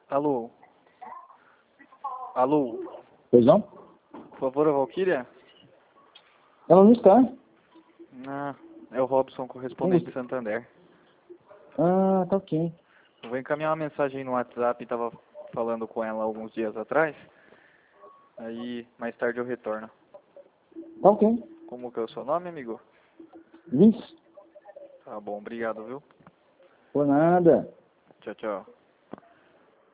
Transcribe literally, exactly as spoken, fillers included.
Alô? Alô? Pois não? Por favor, a Valquíria? Ela não está. Ah, é o Robson, correspondente de Santander. Ah, tá ok. Eu vou encaminhar uma mensagem no WhatsApp, estava falando com ela alguns dias atrás. Aí, mais tarde eu retorno. Tá ok. Como que é o seu nome, amigo? Vixe, Tá bom, obrigado, viu? por nada. Tchau, tchau.